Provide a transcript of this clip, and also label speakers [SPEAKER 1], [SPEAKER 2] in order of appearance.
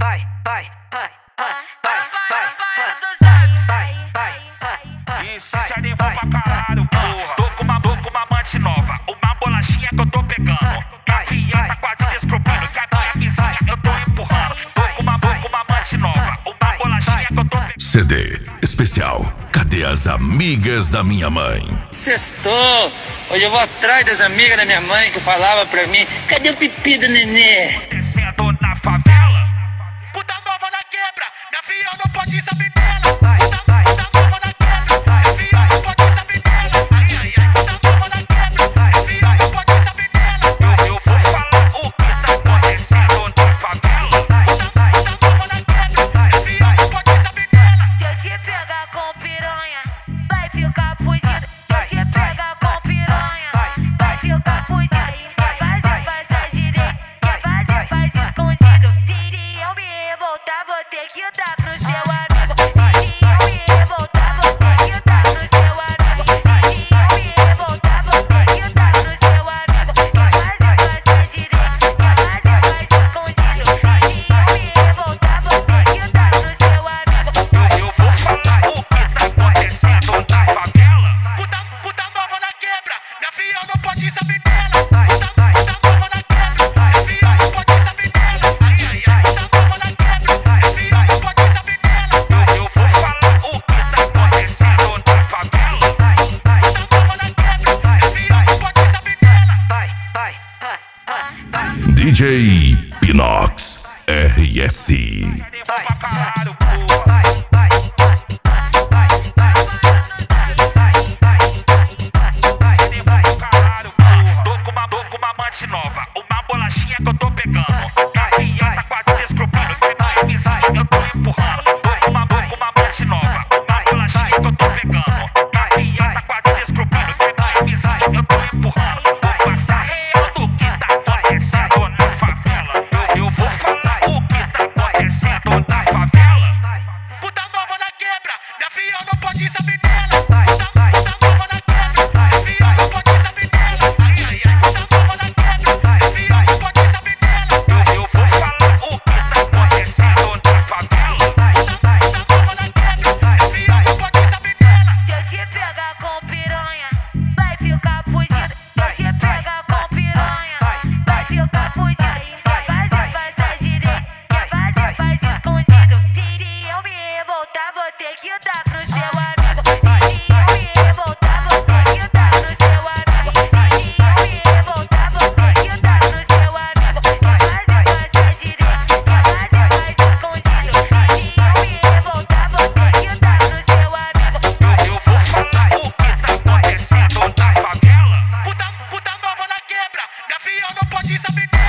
[SPEAKER 1] Isso, isso é nível pra caralho, porra. Tô com uma amante nova, uma bolachinha que eu tô pegando. Gavião tá quase descrupando, que a minha vizinha eu tô empurrando. Tô com uma amante nova, uma bolachinha que eu tô pegando.
[SPEAKER 2] CD especial, cadê as amigas da minha mãe?
[SPEAKER 3] Sextou, hoje eu vou atrás das amigas da minha mãe que falava pra mim: cadê o pipi do nenê?
[SPEAKER 1] Descendo na favela, puta nova na quebra, minha filha não pode saber dela. Puta nova na quebra, minha filha não pode saber dela. Ai, puta nova na quebra, minha filha não pode saber dela. Eu vou falar o que tá acontecendo na favela. Puta nova na quebra, minha filha não pode saber dela.
[SPEAKER 4] Se eu te pegar com piranha, vai ficar fudido. Se eu te pegar com piranha, vai ficar fudido. Quer fazer, faz direito. Quer fazer, faz escondido. Se eu me revoltar, vou ter que dar pro seu amigo. Se eu me revoltar, vou ter que dar pro seu amigo. Se eu me revoltar, vou ter que dar pro seu amigo. Quer fazer, faz direito. Quer fazer, faz escondido. Se eu me revoltar, vou ter que dar pro seu amigo.
[SPEAKER 1] Eu vou falar o que tá acontecendo na favela. Puta nova na quebra, minha filha não pode saber dela. Puta nova na quebra, minha filha não pode saber dela. Puta nova na quebra, minha filha não pode saber dela. Eu vou falar o que tá acontecendo na favela. Puta nova na quebra, minha filha não pode saber dela.
[SPEAKER 2] DJ Pinox RS.
[SPEAKER 1] Pra caralho, porra. Tô com uma amante nova, uma bolachinha que eu tô pegando. Gavião tá quase descrupando, que a minha vizinha eu tô empurrando. Tô com uma amante nova, uma bolachinha que eu tô pegando. Gavião tá quase descrupando, que a minha vizinha eu tô empurrando. Vou passar real do que tá acontecendo na favela. Eu vou falar o que tá acontecendo na favela. Puta nova na quebra, minha filha não pode saber dela. Puta nova na quebra, minha filha não pode saber dela. Puta nova na quebra, minha filha não pode saber dela. Eu vou falar o que tá acontecendo na favela. Puta nova na quebra, minha filha não pode saber dela.
[SPEAKER 4] Se eu te pegar com piranha, vai ficar fudido. Se eu te pegar com piranha, vai ficar fudido. Quer fazer, faz direito. Quer fazer, faz escondido. Se eu me revoltar, vou ter que dar pro seu amigo. Se eu me revoltar, vou ter que dar pro seu amigo. Se eu me revoltar, vou ter que dar pro seu amigo. Quer fazer, faz direito. Quer fazer, faz escondido. Se eu me revoltar, vou ter que dar pro seu amigo.
[SPEAKER 1] Eu vou falar o que tá acontecendo na favela. Puta nova na quebra, minha filha não pode saber dela.